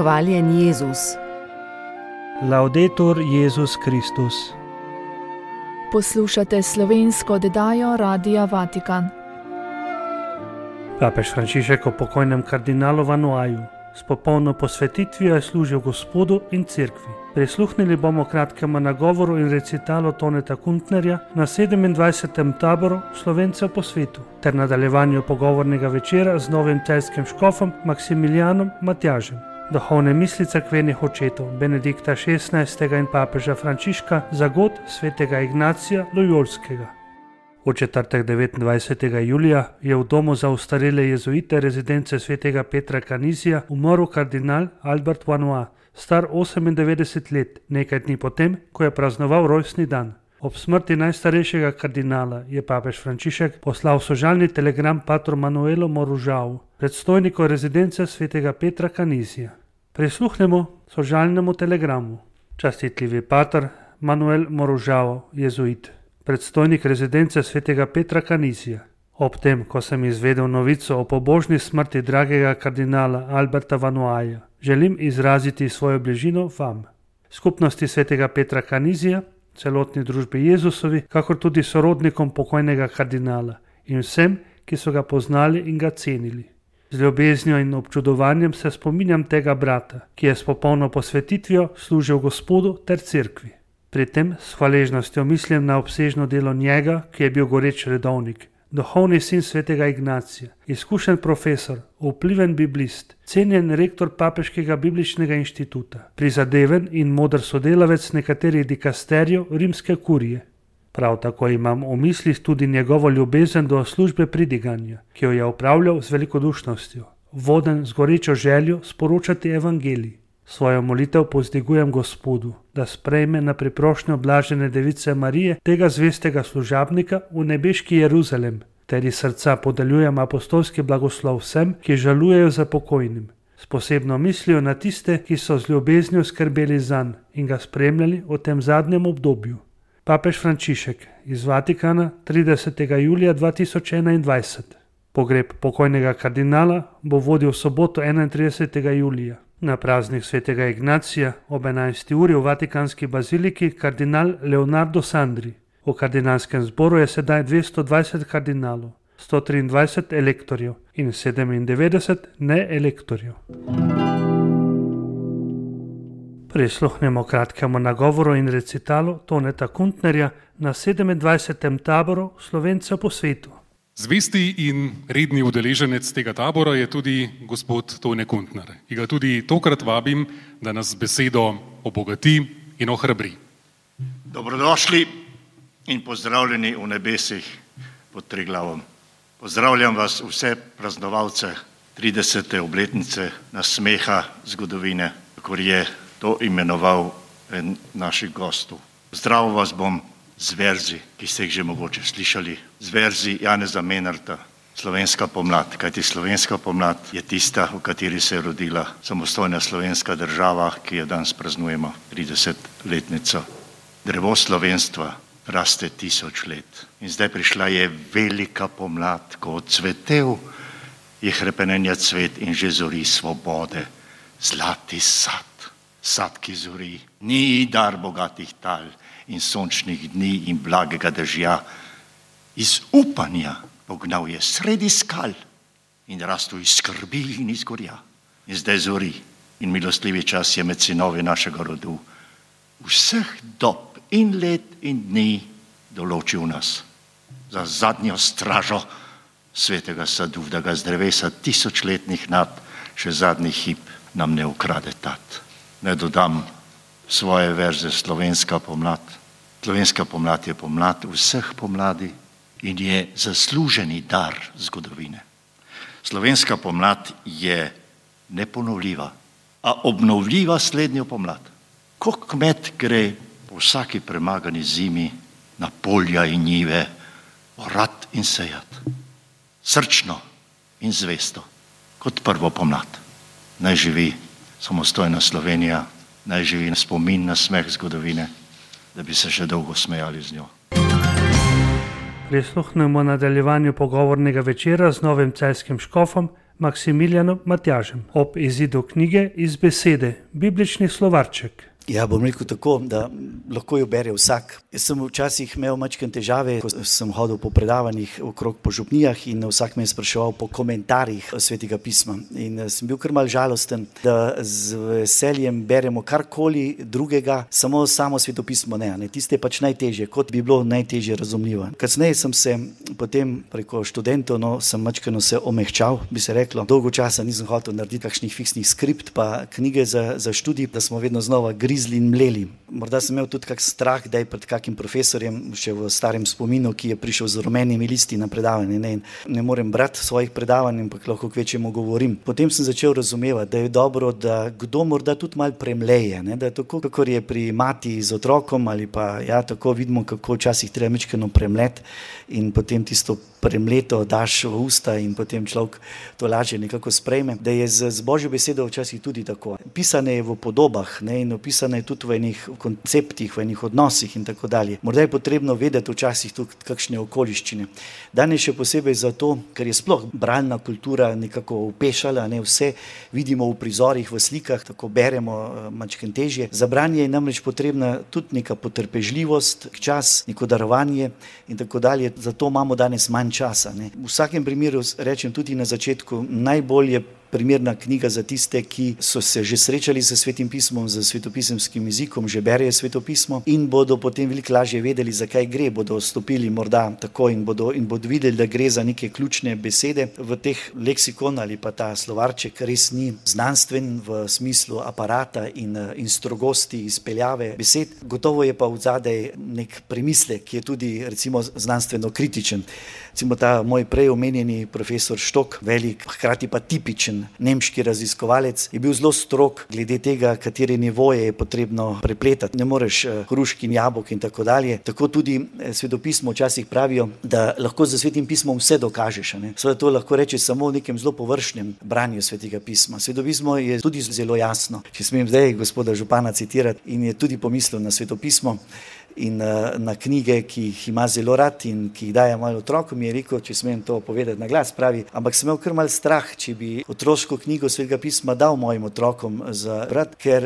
Hvaljen Jezus. Laudetur Jezus Kristus. Poslušate slovensko oddajo Radia Vatikan. Papež Frančišek o pokojnem kardinalu Vanoaju s popolno posvetitvijo je služil Gospodu in Cerkvi. Prisluhnili bomo kratkemu nagovoru in recitalu Toneta Kuntnerja na 27. taboru Slovencev po svetu ter nadaljevanju pogovornega večera z novim celjskim škofom Maksimilijanom Matjažem. Duhovne misli cerkvenih očetov Benedikta XVI. In papeža Frančiška za god svetega Ignacija Lojolskega. V četrtek 29. julija je v domu za ostarele jezuite rezidence svetega Petra Canizija umrl kardinal Albert Vanois, star 98 let, nekaj dni potem, ko je praznoval rojstni dan. Ob smrti najstarejšega kardinala je papež Frančišek poslal sožalni telegram patru Manuelu Moružavu, predstojniku rezidence svetega Petra Canizija. Prisluhnemo sožalnemu telegramu. Častitljivi pater Manuel Moružavo, jezuit, predstojnik rezidence svetega Petra Canizija. Ob tem, ko sem izvedel novico o pobožni smrti dragega kardinala Alberta Vanoaja, želim izraziti svojo bližino vam, skupnosti svetega Petra Canizija, celotni družbi Jezusovi, kakor tudi sorodnikom pokojnega kardinala in vsem, ki so ga poznali in ga cenili. Z ljubeznijo in občudovanjem se spominjam tega brata, ki je s popolno posvetitvijo služil Gospodu ter Cerkvi. Pri tem s hvaležnostjo mislim na obsežno delo njega, ki je bil goreč redovnik, duhovni sin svetega Ignacija, izkušen profesor, vpliven biblist, cenjen rektor Papeškega bibličnega inštituta, prizadeven in moder sodelavec nekaterih dikasterijev rimske kurije. Prav tako imam v mislih tudi njegovo ljubezen do službe pridiganja, ki jo je opravljal z velikodušnostjo, voden z gorečo željo sporočati evangelij. Svojo molitev povzdigujem Gospodu, da sprejme na priprošnjo blažene device Marije tega zvestega služabnika v nebeški Jeruzalem, ter iz srca podeljujem apostolski blagoslov vsem, ki žalujejo za pokojnim, s posebno mislijo na tiste, ki so z ljubeznijo skrbeli zanj in ga spremljali v tem zadnjem obdobju. Papež Frančišek iz Vatikana 30. julija 2021. Pogreb pokojnega kardinala bo vodil v soboto 31. julija. Na praznik svetega Ignacija ob 11. uri v Vatikanski baziliki kardinal Leonardo Sandri. V kardinalskem zboru je sedaj 220 kardinalov, 123 elektorjev in 97 neelektorjev. Prisluhnemo kratkemu nagovoru in recitalu Toneta Kuntnerja na 27. taboru Slovencev po svetu. Zvesti in redni udeleženec tega tabora je tudi gospod Tone Kuntner. In ga tudi tokrat vabim, da nas besedo obogati in ohrabri. Dobrodošli in pozdravljeni v nebesih pod Triglavom. Pozdravljam vas vse praznovalce 30. obletnice nasmeha zgodovine, kakor je to imenoval en naših gostov. Zdravo vas bom z verzi, ki ste jih že mogoče slišali, z verzi Janeza Menarta, Slovenska pomlad, kajti slovenska pomlad je tista, v kateri se je rodila samostojna slovenska država, ki jo danes praznujemo 30-letnico. Drevo slovenstva raste 1000 let. In zdaj prišla je velika pomlad, ko odcvetel je hrepenenja cvet in že zori svobode. Zlati sad, sad, ki zori, ni dar bogatih tal in sončnih dni in blagega dežja. Iz upanja pognal je sredi skal in rastel iz skrbi in iz gorja. In zdaj zori in milostljivi čas je med sinovi našega rodu. Vseh dob in let in dni določil nas za zadnjo stražo svetega sadu, da ga z drevesa 1000-letnih nad še zadnji hip nam ne ukrade tat. Ne dodam svoje verze slovenska pomlad. Slovenska pomlad je pomlad vseh pomladi in je zasluženi dar zgodovine. Slovenska pomlad je neponovljiva, a obnovljiva slednjo pomlad. Ko kmet gre po vsaki premagani zimi na polja in njive orat in sejat, srčno in zvesto, kot prvo pomlad. Naj živi samostojna Slovenija, naj živi spomin na smeh zgodovine, da bi se še dolgo smejali z njo. Prisluhnemo nadaljevanju pogovornega večera z novim celjskim škofom Maksimilijanom Matjažem ob izidu knjige Iz besede, biblični slovarček. Ja, bom rekel tako, da lahko jo bere vsak. Jaz sem včasih imel majčkene težave, ko sem hodil po predavanjih okrog po župnijah in vsak me je spraševal po komentarjih Svetega pisma. In sem bil kar mal žalosten, da z veseljem beremo karkoli drugega, samo Sveto pismo ne. Tiste je pač najtežje, kot bi bilo najtežje razumljivo. Kasneje sem se potem preko študentov, sem majčkeno se omehčal, bi se reklo. Dolgo časa nisem hotel narediti kakšnih fiksnih skript pa knjige za študij, da smo vedno znova grizli in mleli. Morda sem imel tudi kak strah, da je pred kakim profesorjem, še v starem spominu, ki je prišel z rumenimi listi na predavanje. Ne morem brati svojih predavanj, ampak lahko kvečjemu govorim. Potem sem začel razumevati, da je dobro, da kdo morda tudi malo premleje, da je tako, kakor je pri mati z otrokom, ali pa tako vidimo, kako včasih treba mečkeno premlet in potem tisto premleto daš v usta in potem človek to lažje nekako sprejme, da je z Božjo besedo včasih tudi tako. Pisane je v podobah in opisane je tudi v enih konceptih, v enih odnosih in tako dalje. Morda je potrebno vedeti včasih tudi kakšne okoliščine. Danes še posebej zato, ker je sploh bralna kultura nekako upešala, vse vidimo v prizorih, v slikah, tako beremo mačken težje. Za branje je namreč potrebna tudi neka potrpežljivost, čas, neko darovanje in tako dalje. Zato imamo danes manj časa. V vsakem primeru rečem tudi na začetku, najbolj je primerna knjiga za tiste, ki so se že srečali s Svetim pismom, z svetopisemskim jezikom, že berejo Sveto pismo in bodo potem veliko lažje vedeli, zakaj gre, bodo stopili morda tako in bodo videli, da gre za neke ključne besede. V teh leksikon ali pa ta slovarček res ni znanstven v smislu aparata in strogosti izpeljave besed. Gotovo je pa vzadej nek premislek, ki je tudi recimo znanstveno kritičen. Recimo ta moj prej omenjeni profesor Štok, velik, hkrati pa tipičen nemški raziskovalec, je bil zelo strog glede tega, katere nivoje je potrebno prepletati. Ne moreš hrušk in jabolk in tako dalje. Tako tudi svetopismo včasih pravijo, da lahko z Svetim pismom vse dokažeš. Seveda to lahko rečeš samo v nekem zelo površnem branju Svetega pisma. Svetopismo je tudi zelo jasno. Če smem zdaj gospoda župana citirati, in je tudi pomislil na Sveto pismo in na knjige, ki jih ima zelo rad in ki jih daje malo otrokom, mi je rekel, če smem to povedati na glas, pravi, ampak sem imel kar mal strah, če bi otroško knjigo Svetega pisma dal mojim otrokom za brat, ker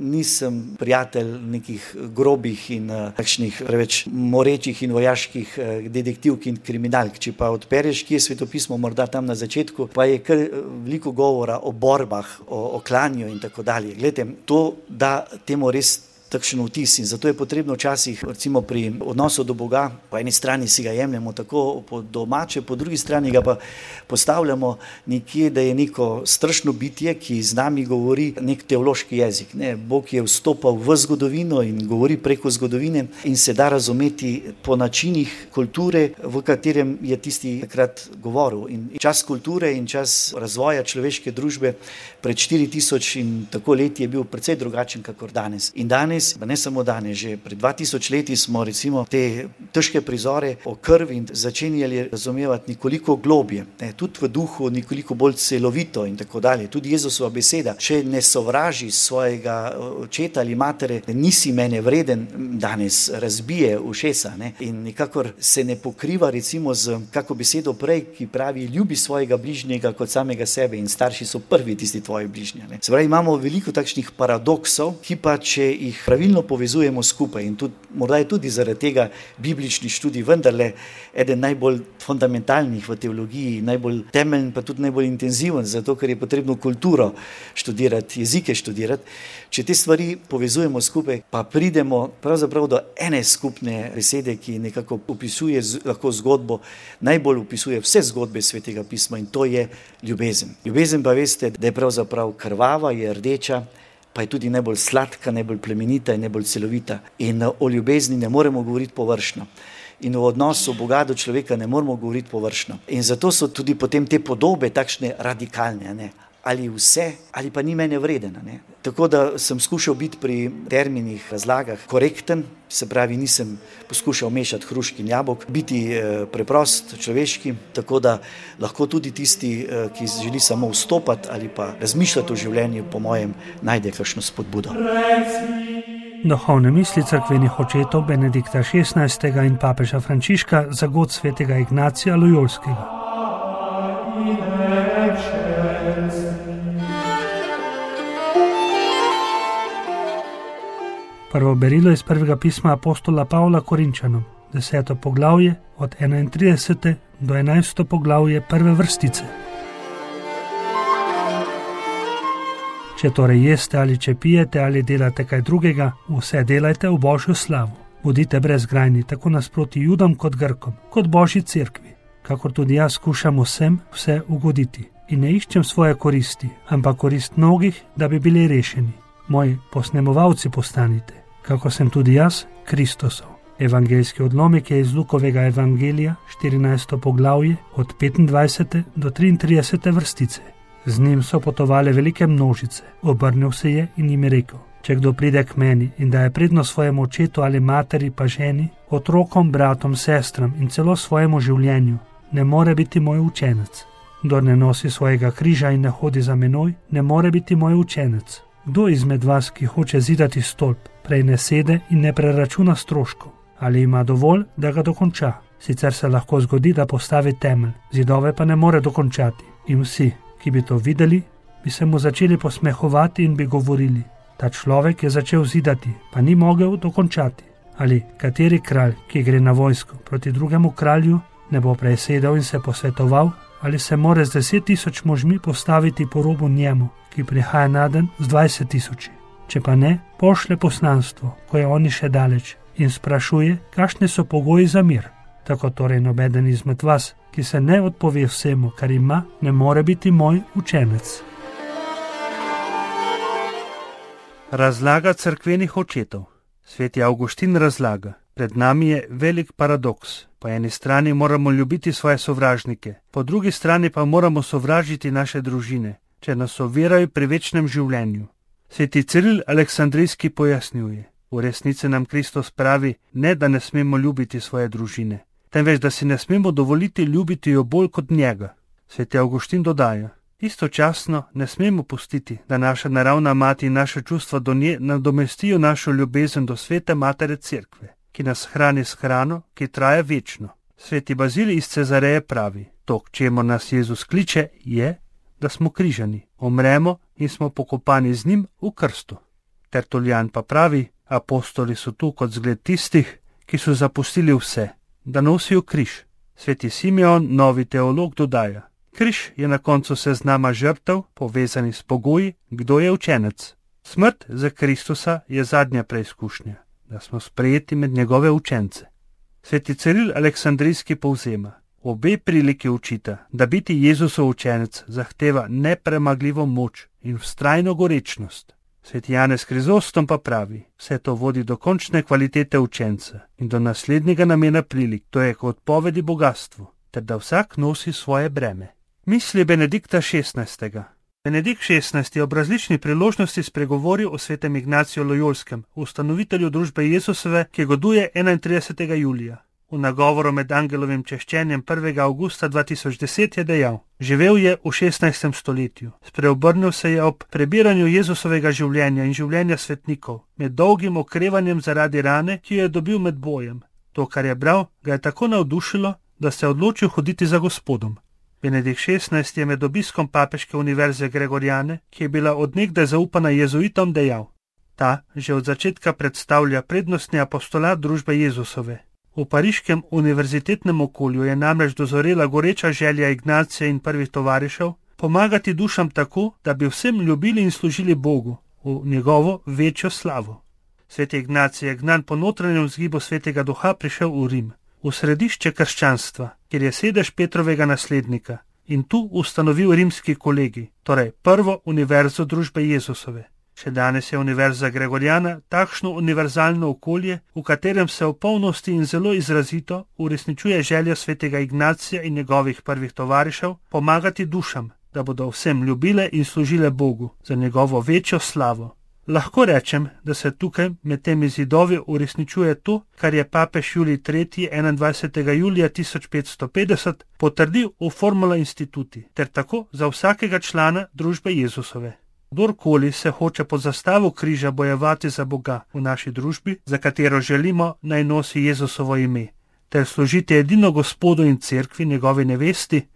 nisem prijatelj nekih grobih in takšnih preveč morečih in vojaških detektivk in kriminalk. Če pa odpereš, kje je Sveto pismo, morda tam na začetku, pa je kar veliko govora o borbah, o klanju in tako dalje. Glejte, to da temu res takšen vtis in zato je potrebno včasih, recimo pri odnosu do Boga, po eni strani si ga jemljemo tako po domače, po drugi strani ga pa postavljamo nekje, da je neko strašno bitje, ki z nami govori nek teološki jezik. Bog je vstopal v zgodovino in govori preko zgodovine in se da razumeti po načinih kulture, v katerem je tisti takrat govoril. In čas kulture in čas razvoja človeške družbe pred 4000 in tako leti je bil precej drugačen kakor danes. In danes, pa ne samo danes, že pred 2000 leti smo recimo te težke prizore o krvi in začenjali razumevati nekoliko globje, tudi v duhu nekoliko bolj celovito in tako dalje. Tudi Jezusova beseda, če ne sovraži svojega očeta ali matere, nisi mene vreden, danes razbije ušesa in nekakor se ne pokriva recimo z kako besedo prej, ki pravi ljubi svojega bližnjega kot samega sebe in starši so prvi tisti tvoji bližnji. Se pravi, imamo veliko takšnih paradoksov, ki pa če jih pravilno povezujemo skupaj in tudi, morda je tudi zaradi tega biblični študij vendarle eden najbolj fundamentalnih v teologiji, najbolj temeljen pa tudi najbolj intenziven, zato ker je potrebno kulturo študirati, jezike študirati. Če te stvari povezujemo skupaj, pa pridemo pravzaprav do ene skupne besede, ki nekako opisuje lahko zgodbo, najbolj opisuje vse zgodbe Svetega pisma in to je ljubezen. Ljubezen pa veste, da je pravzaprav krvava, je rdeča, pa je tudi najbolj sladka, najbolj plemenita in najbolj celovita. In o ljubezni ne moremo govoriti površno. In v odnosu Boga do človeka ne moremo govoriti površno. In zato so tudi potem te podobe takšne radikalne, ali vse, ali pa ni mene vreden. Tako da sem skušal biti pri terminih, razlagah korekten, se pravi, nisem poskušal mešati hrušk in jabolk, biti preprost, človeški, tako da lahko tudi tisti, ki želi samo vstopati ali pa razmišljati o življenju, po mojem, najde kakšno spodbudo. Duhovne misli cerkvenih očetov Benedikta XVI. In papeža Frančiška za god svetega Ignacija Lojolskega. Prvo berilo iz prvega pisma apostola Pavla Korinčanom, 10. poglavje od 31. do 11. poglavje prve vrstice. Če torej jeste ali če pijete ali delate kaj drugega, vse delajte v Božjo slavu. Bodite brezgrajni, tako nasproti Judom kot Grkom, kot Božji cerkvi, kakor tudi jaz skušam vsem vse ugoditi. In ne iščem svoje koristi, ampak korist mnogih, da bi bili rešeni. Moji posnemovalci postanite, kako sem tudi jaz, Kristusov. Evangeljski odlomek je iz Lukovega evangelija, 14. poglavje, od 25. do 33. vrstice. Z njim so potovale velike množice. Obrnil se je in jim je rekel: če kdo pride k meni in daje prednost svojemu očetu ali materi pa ženi, otrokom, bratom, sestram in celo svojemu življenju, ne more biti moj učenec. Kdor ne nosi svojega križa in ne hodi za menoj, ne more biti moj učenec. Kdo izmed vas, ki hoče zidati stolp, prej ne sede in ne preračuna stroškov, ali ima dovolj, da ga dokonča? Sicer se lahko zgodi, da postavi temelj, zidove pa ne more dokončati. In vsi, ki bi to videli, bi se mu začeli posmehovati in bi govorili: ta človek je začel zidati, pa ni mogel dokončati. Ali kateri kralj, ki gre na vojsko proti drugemu kralju, ne bo prej sedel in se posvetoval, ali se more z 10.000 možmi postaviti po robu njemu, ki prihaja naden z 20.000. Če pa ne, pošle poslanstvo, ko je oni še daleč, in sprašuje, kakšni so pogoji za mir. Tako torej nobeden izmed vas, ki se ne odpove vsemu, kar ima, ne more biti moj učenec. Razlaga cerkvenih očetov. Sveti Avguštin razlaga: pred nami je velik paradoks. Po eni strani moramo ljubiti svoje sovražnike, po drugi strani pa moramo sovražiti naše družine, če nas ovirajo pri večnem življenju. Sveti Ciril Aleksandrijski pojasnjuje: v resnici nam Kristus pravi, ne da ne smemo ljubiti svoje družine, temveč da si ne smemo dovoliti ljubiti jo bolj kot njega. Sveti Avguštin dodaja: istočasno ne smemo pustiti, da naša naravna mati in naše čustva do nje nadomestijo našo ljubezen do svete matere cerkve, ki nas hrani s hrano, ki traja večno. Sveti Bazilij iz Cezareje pravi: to, k čemu nas Jezus kliče, je, da smo križani, umremo in smo pokopani z njim v krstu. Tertuljan pa pravi: apostoli so tu kot zgled tistih, ki so zapustili vse, da nosijo križ. Sveti Simeon, novi teolog, dodaja: križ je na koncu seznama žrtev, povezani s pogoji, kdo je učenec. Smrt za Kristusa je zadnja preizkušnja, da smo sprejeti med njegove učence. Sveti Ciril Aleksandrijski povzema: obe priliki učita, da biti Jezusov učenec zahteva nepremagljivo moč in vztrajno gorečnost. Sveti Janez Krizostom pa pravi: vse to vodi do končne kvalitete učenca in do naslednjega namena prilik, to je k odpovedi bogatstvu, ter da vsak nosi svoje breme. Misli Benedikta XVI. Benedikt XVI je ob različnih priložnosti spregovoril o svetem Ignaciju Lojolskem, ustanovitelju družbe Jezusove, ki goduje 31. julija. V nagovoru med angelovim češčenjem 1. avgusta 2010 je dejal: živel je v 16. stoletju, spreobrnil se je ob prebiranju Jezusovega življenja in življenja svetnikov, med dolgim okrevanjem zaradi rane, ki jo je dobil med bojem. To, kar je bral, ga je tako navdušilo, da se je odločil hoditi za Gospodom. Benedikt XVI je med obiskom papeške univerze Gregoriane, ki je bila od nekdaj zaupana jezuitom, dejal: ta že od začetka predstavlja prednostni apostolat družbe Jezusove. V pariškem univerzitetnem okolju je namreč dozorela goreča želja Ignacija in prvih tovarišev pomagati dušam tako, da bi vsem ljubili in služili Bogu v njegovo večjo slavo. Sveti Ignacij je gnan po notranjem vzgibu svetega duha prišel v Rim, v središče krščanstva, kjer je sedež Petrovega naslednika, in tu ustanovil rimski kolegij, torej prvo univerzo družbe Jezusove. Še danes je univerza Gregoriana takšno univerzalno okolje, v katerem se v polnosti in zelo izrazito uresničuje želja svetega Ignacija in njegovih prvih tovarišev pomagati dušam, da bodo vsem ljubile in služile Bogu za njegovo večjo slavo. Lahko rečem, da se tukaj med temi zidovi uresničuje to, kar je papež Julij III. 21. julija 1550 potrdil v Formula Instituti, ter tako za vsakega člana družbe Jezusove. Kdorkoli se hoče pod zastavo križa bojevati za Boga v naši družbi, za katero želimo, naj nosi Jezusovo ime, ter služiti edino Gospodu in cerkvi, njegovi nevesti,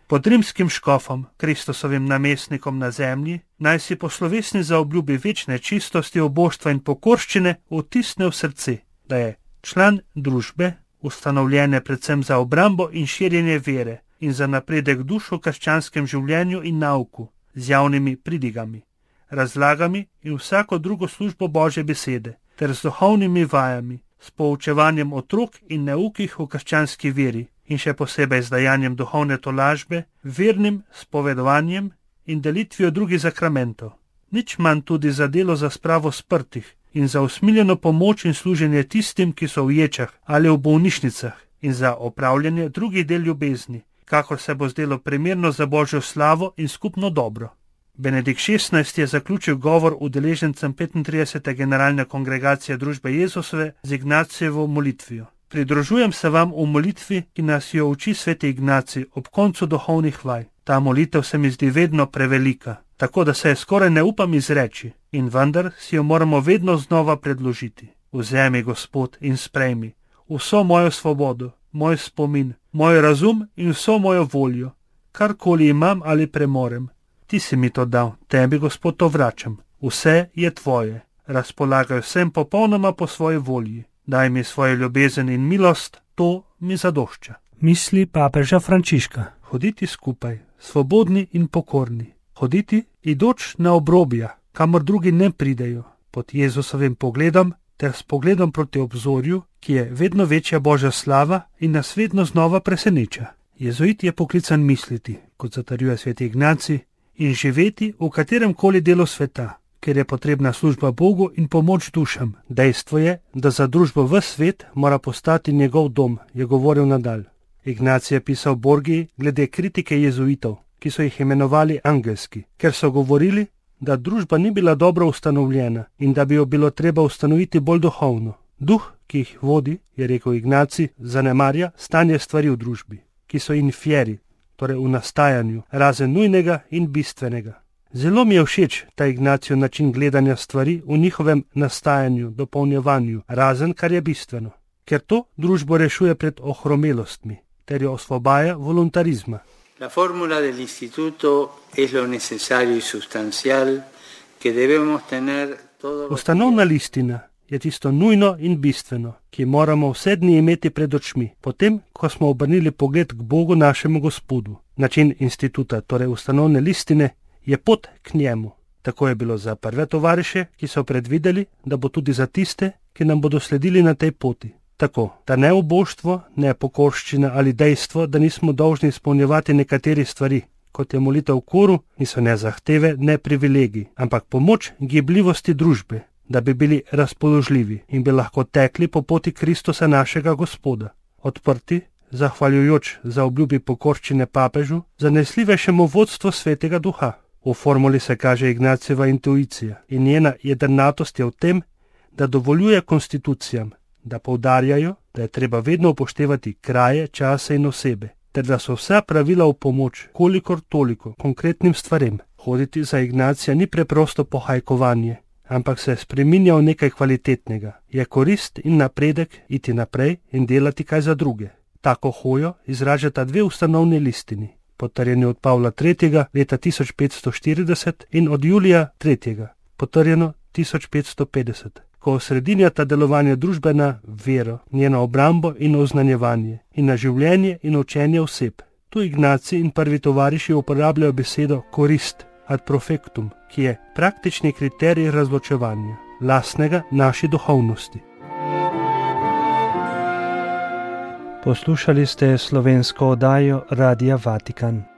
Pod rimskim škofom, Kristusovim namestnikom na zemlji, naj si po slovesni zaobljubi večne čistosti, obožstva in pokorščine vtisne v srce, da je član družbe, ustanovljene predvsem za obrambo in širjenje vere in za napredek duš v krščanskem življenju in nauku, z javnimi pridigami, razlagami in vsako drugo službo Božje besede, ter z duhovnimi vajami, s poučevanjem otrok in naukih v krščanski veri in še posebej z dajanjem duhovne tolažbe, vernim spovedovanjem in delitvijo drugih zakramentov. Nič manj tudi za delo za spravo sprtih in za usmiljeno pomoč in služenje tistim, ki so v ječah ali v bolnišnicah, in za opravljanje drugih del ljubezni, kakor se bo zdelo primerno za Božjo slavo in skupno dobro. Benedikt XVI je zaključil govor udeležencem 35. generalne kongregacije družbe Jezusove z Ignacijevo molitvijo. Pridružujem se vam v molitvi, ki nas jo uči sveti Ignacij ob koncu duhovnih vaj. Ta molitev se mi zdi vedno prevelika, tako da se je skoraj ne upam izreči, in vendar si jo moramo vedno znova predložiti. Vzemi, Gospod, in sprejmi vso mojo svobodo, moj spomin, moj razum in vso mojo voljo, karkoli imam ali premorem. Ti si mi to dal, tebi, Gospod, to vračam. Vse je tvoje, razpolagaj vsem popolnoma po svoji volji. Daj mi svojo ljubezen in milost, to mi zadošča. Misli papeža Frančiška. Hoditi skupaj, svobodni in pokorni. Hoditi, idoč na obrobja, kamor drugi ne pridejo, pod Jezusovim pogledom ter s pogledom proti obzorju, ki je vedno večja Božja slava in nas vedno znova preseneča. Jezuit je poklican misliti, kot zatrjuje sveti Ignacij, in živeti v katerem koli delu sveta, ker je potrebna služba Bogu in pomoč dušam. Dejstvo je, da za družbo v svet mora postati njegov dom, je govoril nadalj. Ignacij je pisal Borgiji glede kritike jezuitov, ki so jih imenovali angelski, ker so govorili, da družba ni bila dobro ustanovljena in da bi jo bilo treba ustanoviti bolj duhovno. Duh, ki jih vodi, je rekel Ignacij, zanemarja stanje stvari v družbi, ki so infieri, torej v nastajanju, razen nujnega in bistvenega. Zelo mi je všeč ta Ignacijev način gledanja stvari v njihovem nastajanju, dopolnjevanju, razen kar je bistveno, ker to družbo rešuje pred ohromelostmi ter jo osvobaja voluntarizma. La fórmula del instituto es lo necesario y sustancial que debemos tener todos. Ustanovna listina je tisto nujno in bistveno, ki moramo vse dni imeti pred očmi, potem, ko smo obrnili pogled k Bogu našemu Gospodu. Način instituta, torej ustanovne listine, je pot k njemu. Tako je bilo za prve tovariše, ki so predvideli, da bo tudi za tiste, ki nam bodo sledili na tej poti. Tako, da ne uboštvo, ne pokorščina ali dejstvo, da nismo dolžni izpolnjevati nekaterih stvari, kot je molitev v koru, niso ne zahteve, ne privilegij, ampak pomoč gibljivosti družbe, da bi bili razpoložljivi in bi lahko tekli po poti Kristusa našega Gospoda. Odprti, zahvaljujoč za obljubi pokorščine papežu, zanesljivejšemu vodstvu Svetega Duha. V formuli se kaže Ignacijeva intuicija in njena jedrnatost je v tem, da dovoljuje konstitucijam, da poudarjajo, da je treba vedno upoštevati kraje, čase in osebe, ter da so vsa pravila v pomoč, kolikor toliko, konkretnim stvarem. Hoditi za Ignacija ni preprosto pohajkovanje, ampak se spreminja v nekaj kvalitetnega. Je korist in napredek iti naprej in delati kaj za druge. Tako hojo izražata dve ustanovni listini, potrjeni od Pavla III. Leta 1540 in od Julija III. Potrjeno 1550. Ko osredinjata delovanje družbe na vero, njeno obrambo in oznanjevanje, in na življenje in učenje oseb. Tu Ignacij in prvi tovariši uporabljajo besedo korist ad profectum, ki je praktični kriterij razločevanja, lastnega naši duhovnosti. Poslušali ste slovensko oddajo Radia Vatikan.